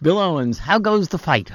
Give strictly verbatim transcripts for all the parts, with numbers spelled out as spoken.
Bill Owens, how goes the fight?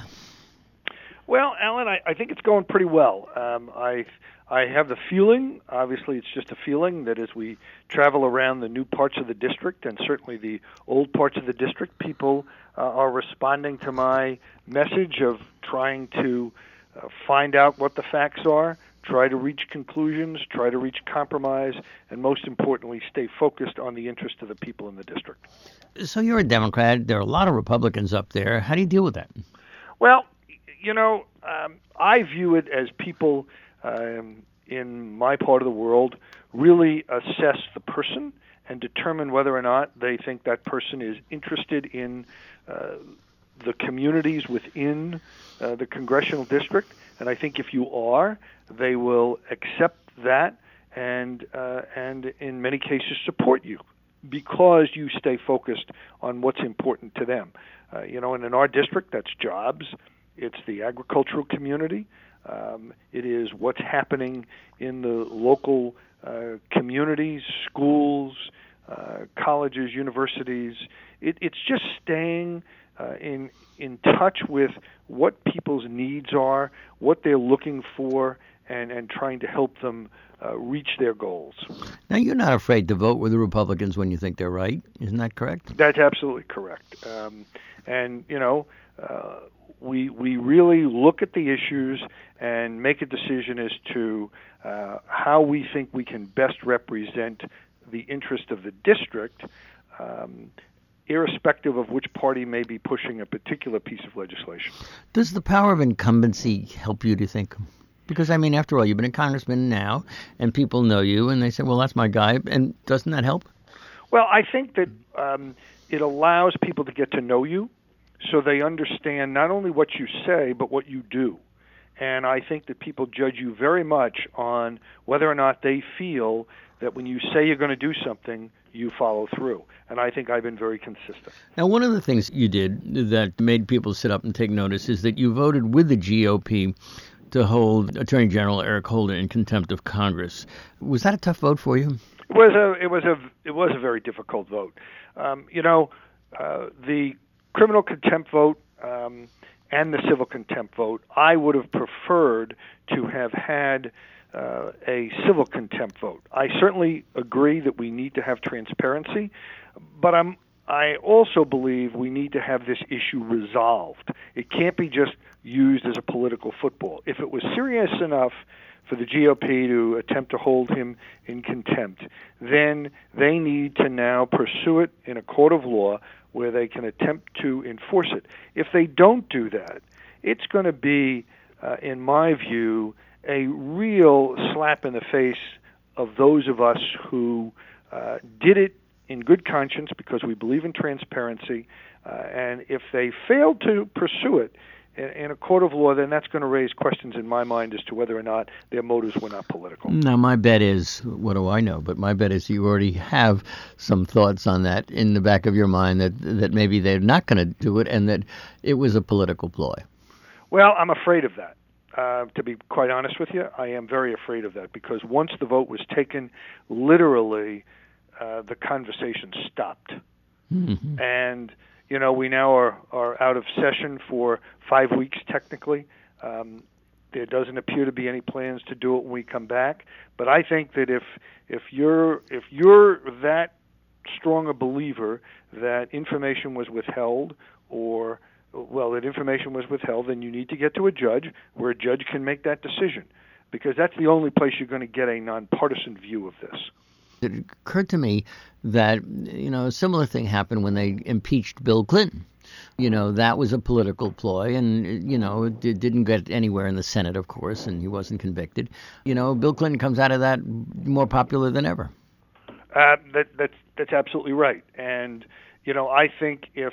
Well, Alan, I, I think it's going pretty well. Um, I I have the feeling, obviously it's just a feeling, that as we travel around the new parts of the district and certainly the old parts of the district, people uh, are responding to my message of trying to uh, find out what the facts are, try to reach conclusions, try to reach compromise, and most importantly, stay focused on the interest of the people in the district. So you're a Democrat. There are a lot of Republicans up there. How do you deal with that? Well, you know, um, I view it as people um, in my part of the world really assess the person and determine whether or not they think that person is interested in uh, the communities within uh, the congressional district. And I think if you are, they will accept that and uh, and in many cases support you because you stay focused on what's important to them. Uh, you know, and in our district, that's jobs. It's the agricultural community. Um, it is what's happening in the local uh, communities, schools, uh, colleges, universities. It, it's just staying uh, in in touch with what people's needs are, what they're looking for, and, and trying to help them uh, reach their goals. Now, you're not afraid to vote with the Republicans when you think they're right. Isn't that correct? That's absolutely correct. Um, and, you know, uh, we we really look at the issues and make a decision as to uh, how we think we can best represent the interest of the district, um, irrespective of which party may be pushing a particular piece of legislation. Does the power of incumbency help you, do you think? Because, I mean, after all, you've been a congressman now, and people know you, and they say, well, that's my guy, and doesn't that help? Well, I think that um, it allows people to get to know you, so they understand not only what you say, but what you do. And I think that people judge you very much on whether or not they feel that when you say you're going to do something, you follow through. And I think I've been very consistent. Now, one of the things you did that made people sit up and take notice is that you voted with the G O P to hold Attorney General Eric Holder in contempt of Congress. Was that a tough vote for you? It was a it was a it was a very difficult vote. Um, you know, uh, the criminal contempt vote um, and the civil contempt vote, I would have preferred to have had uh, a civil contempt vote. I certainly agree that we need to have transparency, but I'm I also believe we need to have this issue resolved. It can't be just used as a political football. If it was serious enough for the G O P to attempt to hold him in contempt, then they need to now pursue it in a court of law where they can attempt to enforce it. If they don't do that, it's going to be, uh, in my view, a real slap in the face of those of us who uh, did it in good conscience because we believe in transparency. Uh, and if they fail to pursue it in, in a court of law, then that's going to raise questions in my mind as to whether or not their motives were not political. Now, my bet is, what do I know? But my bet is you already have some thoughts on that in the back of your mind that that maybe they're not going to do it and that it was a political ploy. Well, I'm afraid of that. Uh, to be quite honest with you, I am very afraid of that because once the vote was taken, literally uh, the conversation stopped. Mm-hmm. And, you know, we now are, are out of session for five weeks technically. Um, there doesn't appear to be any plans to do it when we come back. But I think that if if you're if you're that strong a believer that information was withheld or well, that information was withheld, then you need to get to a judge where a judge can make that decision, because that's the only place you're going to get a nonpartisan view of this. It occurred to me that, you know, a similar thing happened when they impeached Bill Clinton. You know, that was a political ploy, and, you know, it didn't get anywhere in the Senate, of course, and he wasn't convicted. You know, Bill Clinton comes out of that more popular than ever. Uh, that, that's, that's absolutely right. And, you know, I think if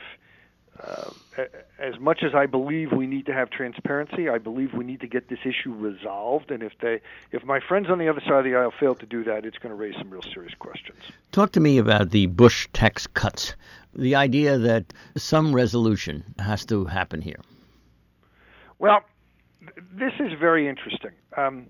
Uh, as much as I believe we need to have transparency, I believe we need to get this issue resolved. And if they, if my friends on the other side of the aisle fail to do that, it's going to raise some real serious questions. Talk to me about the Bush tax cuts, the idea that some resolution has to happen here. Well, th- this is very interesting. Um,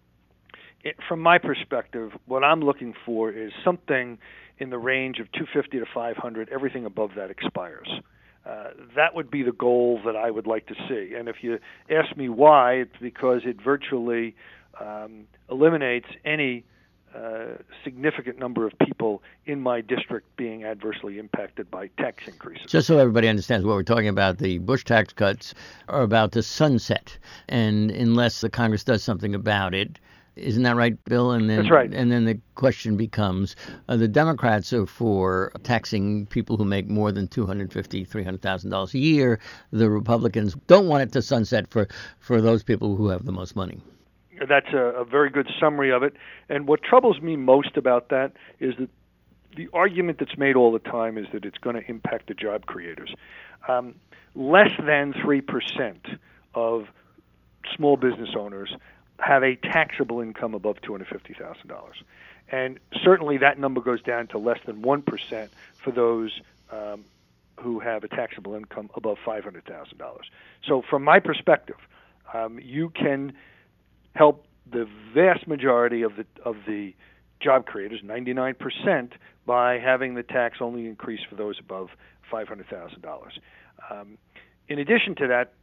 it, from my perspective, what I'm looking for is something in the range of two hundred fifty to five hundred. Everything above that expires. Uh, that would be the goal that I would like to see. And if you ask me why, it's because it virtually um, eliminates any uh, significant number of people in my district being adversely impacted by tax increases. Just so everybody understands what we're talking about, the Bush tax cuts are about to sunset. And unless the Congress does something about it, isn't that right, Bill? And then, That's right. And then the question becomes, uh, the Democrats are for taxing people who make more than two hundred fifty thousand dollars, three hundred thousand dollars a year. The Republicans don't want it to sunset for, for those people who have the most money. That's a, a very good summary of it. And what troubles me most about that is that the argument that's made all the time is that it's going to impact the job creators. Um, less than three percent of small business owners have a taxable income above two hundred fifty thousand dollars. And certainly that number goes down to less than one percent for those um, who have a taxable income above five hundred thousand dollars. So from my perspective, um, you can help the vast majority of the of the job creators, ninety-nine percent, by having the tax only increase for those above five hundred thousand dollars. Um, in addition to that,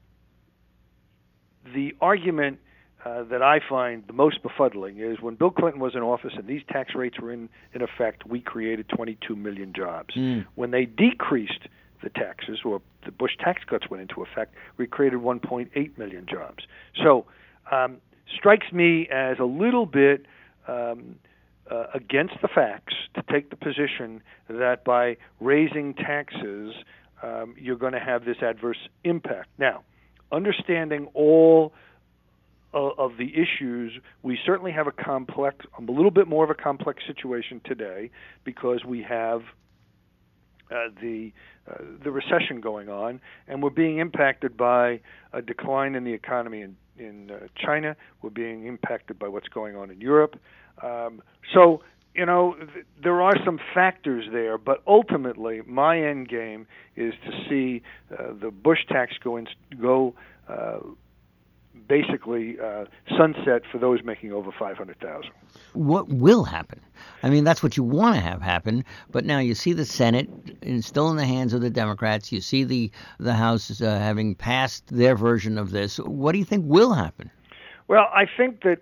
the argument uh, that I find the most befuddling is when Bill Clinton was in office and these tax rates were in, in effect, we created twenty-two million jobs. Mm. When they decreased the taxes, or the Bush tax cuts went into effect, we created one point eight million jobs. So um, strikes me as a little bit um, uh, against the facts to take the position that by raising taxes, um, you're going to have this adverse impact. Now, understanding all uh, of the issues, we certainly have a complex, a little bit more of a complex situation today because we have uh, the uh, the recession going on, and we're being impacted by a decline in the economy in in uh, China. We're being impacted by what's going on in Europe. Um, so, you know, th- there are some factors there, but ultimately, my end game is to see uh, the Bush tax go in, go uh, basically uh, sunset for those making over five hundred thousand dollars. What will happen? I mean, that's what you want to have happen, but now you see the Senate is still in the hands of the Democrats. You see the, the House uh, having passed their version of this. What do you think will happen? Well, I think that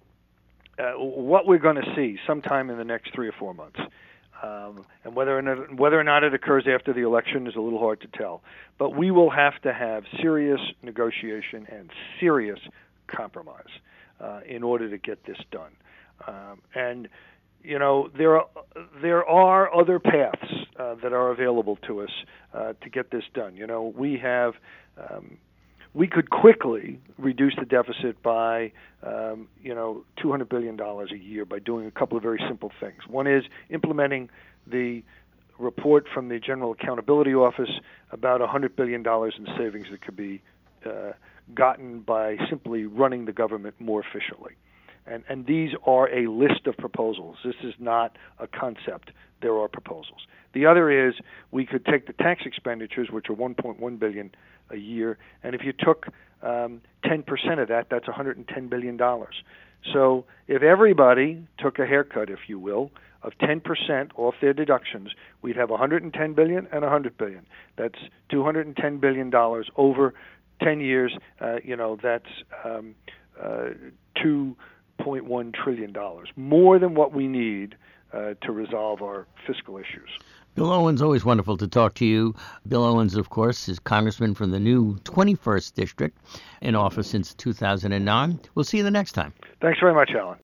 uh, what we're going to see sometime in the next three or four months, um, and whether or not, whether or not it occurs after the election is a little hard to tell, but we will have to have serious negotiation and serious compromise uh, in order to get this done. Um, and you know, there are there are other paths uh, that are available to us uh, to get this done. You know, we have um, we could quickly reduce the deficit by um, you know two hundred billion dollars a year by doing a couple of very simple things. One is implementing the report from the General Accountability Office about one hundred billion dollars in savings that could be uh, gotten by simply running the government more efficiently. And, and these are a list of proposals. This is not a concept. There are proposals. The other is we could take the tax expenditures, which are one point one billion dollars a year, and if you took um, ten percent of that, that's one hundred ten billion dollars. So if everybody took a haircut, if you will, of ten percent off their deductions, we'd have one hundred ten billion dollars and one hundred billion dollars. That's two hundred ten billion dollars over ten years. Uh, you know, that's um, uh, two point one trillion dollars, more than what we need uh, to resolve our fiscal issues. Bill Owens, always wonderful to talk to you. Bill Owens, of course, is congressman from the new twenty-first District, in office since two thousand nine. We'll see you the next time. Thanks very much, Alan.